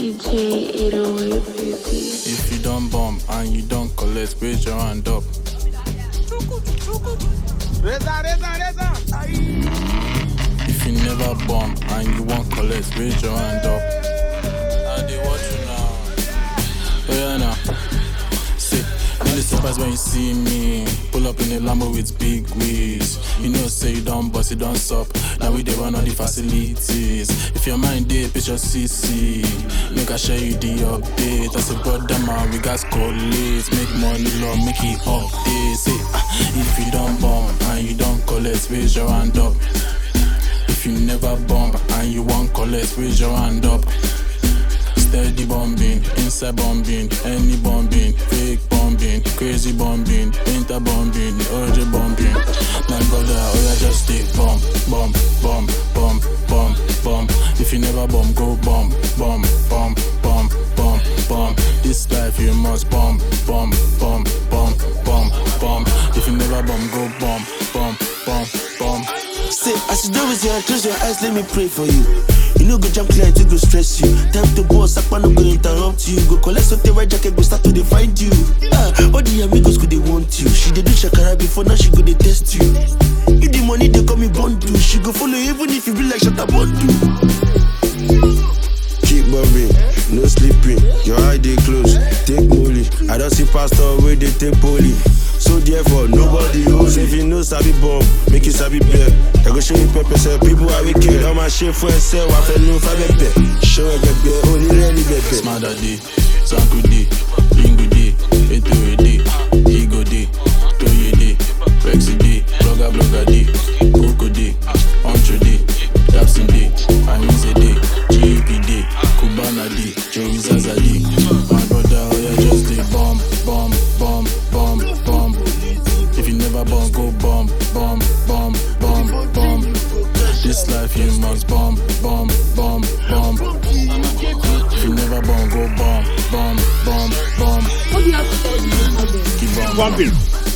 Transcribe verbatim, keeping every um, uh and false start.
D J eight oh eight, baby. If you don't bomb and you don't collect, raise your hand up. If you never bomb and you won't collect, raise your hand up. And they watch you now. Oh yeah, now. See, really surprised when you see me. Pull up in a Lambo with big wheels. You know, say you don't bust, you don't sup. Now we they run all the facilities. If your mind deep, it's your C C. Make I show you the update. I say, brother man, we got collect. Make money, love, make it update. Say, ah, if you don't bomb and you don't collect, raise your hand up. If you never bomb and you won't collect, raise your hand up. Steady bombing, inside bombing, any bombing, fake bombing, crazy bombing, winter bombing, O J bombing. My brother, oh yeah, just stay bomb, bomb, bomb, bomb, bomb, bomb. If you never bomb, go bomb, bomb, bomb, bomb, bomb, bomb. This life you must bomb, bomb, bomb, bomb, bomb, bomb. If you never bomb, go bomb, bomb, bomb, bomb. Say, as you do with your close your eyes, let me pray for you. You know go jump clear, it go stress you. Time to boss, Akpa no go interrupt you. Go collect something right jacket, go start to dey find you. Ah, all the amigos go they want you. She dey do shakara before, now she go they test you. If the money they call me Bondu, she go follow even if you be like Shatta Bondu. Keep bombing, no sleeping. Your eye they close, take molly. I don't see pastor where they take poly. So therefore, nobody owes. If you know sabi bomb, make it sabi bear. I go show you pepper, say people are wicked. All my shit for sale, I feel no five bear. Show a baby, only really baby. Smart day, Zanku day, Lingu day, Eto day, Ego day, Toye day, Rexy day, Blogger Blogger day, Coco day, Oncho day, Dapsin day, Amize day, G U P day, Kubana day, Joey Zaza day. My brother, oh yeah, just day bomb, bomb, bomb, bomb, bomb. If you never bomb, go bomb, bomb, bomb, bomb, bomb. This life you must bomb, bomb, bomb, bomb. If you never bomb, go bomb, bomb, bomb, bomb. What do you have to tell me? Keep bombing. Bombing.